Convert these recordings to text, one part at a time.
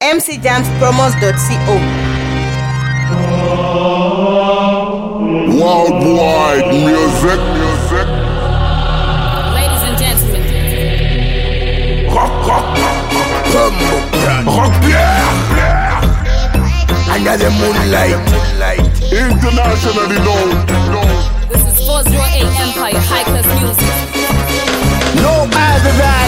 mcjamspromos.co. Worldwide music. Ladies and gentlemen. Rock Pierre. Under the moonlight. Internationally known. This is 408 Empire High Class Music. No other than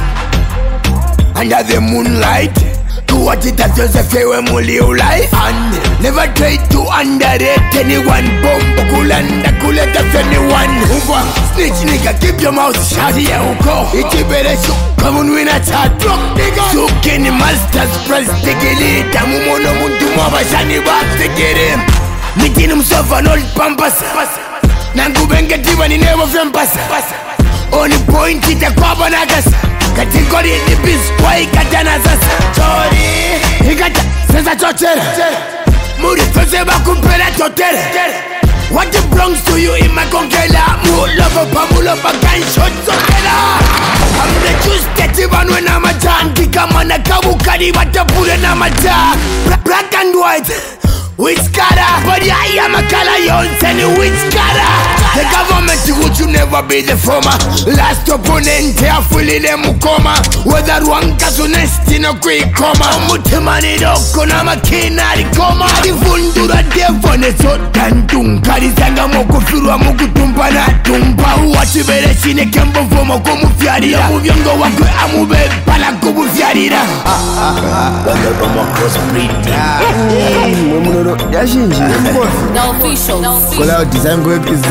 under the moonlight. Do what it has just say when we live life. And never try to underrate anyone. Bomb kulanda kuleta anyone. Uva snitch nigga, keep your mouth shut. Yeah, uko. It's better show. Come on, win a chat. Drop nigga. So can the masters press the gilly. Tamumono muntu mwabashani back to get him. Meeting himself an old pampas. Nangubenga diva ni never vampas. Only point it a kwabanagas. Category in the beast, why katana sasa. Sorry, he got senza chochera. Muri fese bakumpera chotere. What belongs to you in my concala? Mu love pamulo bagan shot chochera. I'm the juice that even when I'm a jan. Kika mana kabukari watapule na maja. Black and white. Which color? But I am a color, you don't tell you which color. The government would you never be the former. Last opponent, they are fully them coma. Whether one casunest in a quick coma. Mutimani doko na makina di coma. Di fundura devone so tantung. Karizanga moko firwa moku tumpa na tumpa. Uwachi bere shine kembo fomo komu fiarira. Muviongo wakwe amube pala kubu fiarira. Wanda kama crossbreeding. The official. Call out design boy. I'm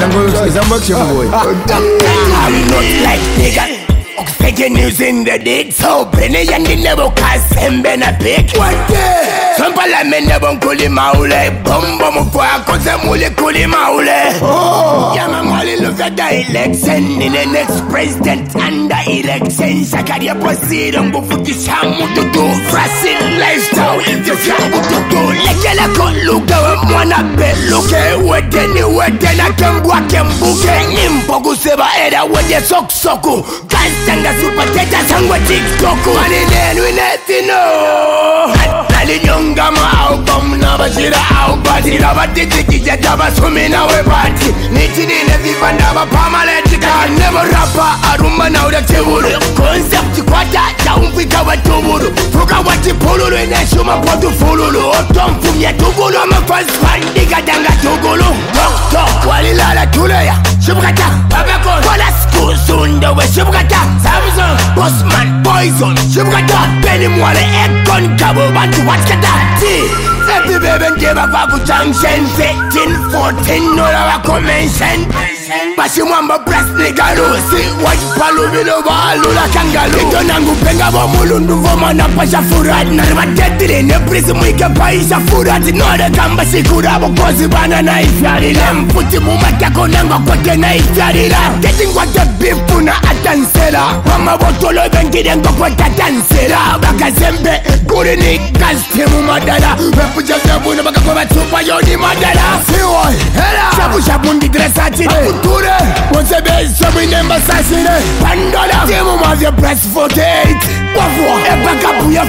not like nigga. Fake news in the dead. So Brenny and the never cast him been a pick. What day? Some parliament never call him maule. Bomb for a cause I'm only call him maule. Oh, yeah, I'm only look at the election in the next president and the election. Sakaria proceed on Bufuki Shamu to do. Fracin lifestyle if you can't to do. Like a look at one up. Look at what then I can walk and book. Nimbogu Seba Era with the soku. Sanga super teta sangwa tiktoku. Money then we nothing know. Nali nyonga ma album na bashira album. Tira batiti kija jaba sumi na we party. Nichini ne viva ndaba pamaletika. Never rapper arumba na ura teburu. Concept kwata chaumfika watuburu. Fuka wati pululu ine shuma potu fululu. Otom fumya tugulu ama fast fan diga danga tugulu. Tok walilala tuleya. Shubukata babakon. Wala school sundo we shubukata. Samsung, Bossman, Poison, Shibugata, Penny Mwale, Ekon, Cabo, Bantu, Watkata, T. Happy baby, give a Babu Junction, 15, 14, no lava convention. Bashimwamba press nigga Lucy, White Palu, Vilova, Lula Kangalu. Itonangu penga wa mulundu voma na pasha furati. Narima tetire ne prisi mwike paisha furati. Nore kamba shikura bokozi bana na ifyarila. Mputi mumakako nangwa kwake na ifyarila. Ketingwa ke bifu na atansela. Mama botolo bengide ngokwe tatansela. Baka zembe kuri ni kastimu madala. Wepuja zebu na baka kwa batupa yoni madala. Siwoi, hela shabu shabu ndi dresa chine Kuture, once base shabu inemba sasine Pandola, timu mavya press 48 Wafua, epaka puya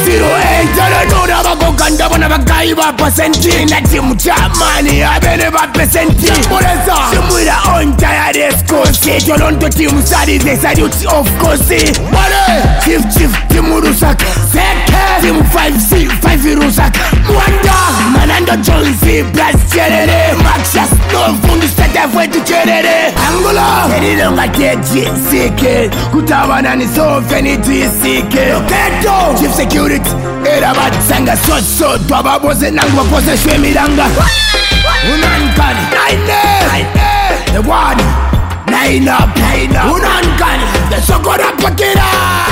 408 Jana nuna bako kanda wana bakaiba pasenti Na timu chamani, abene ba pesenti Mureza, simuira onja ya reskosi Jolonto timu sadi, they salute of course Mare, chief, timu rusaka Seke, timu 5C, 5 rusaka Mwanda, manando Jonesy, plus cherere Maxas, no fundi sete fue tu cherere Angola, kerilonga teji sike Kutawana ni sofe ni tuisike Loketo, chief security Era bat sanga so Twaba bose nangwa pose shwe miranga Unankani, naine The one, nine up Unankani, the sokora pakira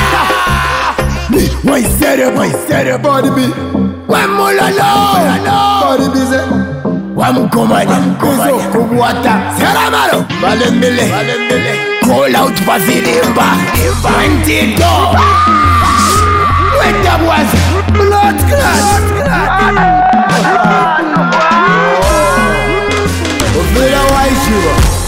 Why said it, body be Wemulalo, body busy Wamkomani, Kubuata Saramaro, Valembele Call out Vazilimba 20 door When that was blood class Uvila Waishiva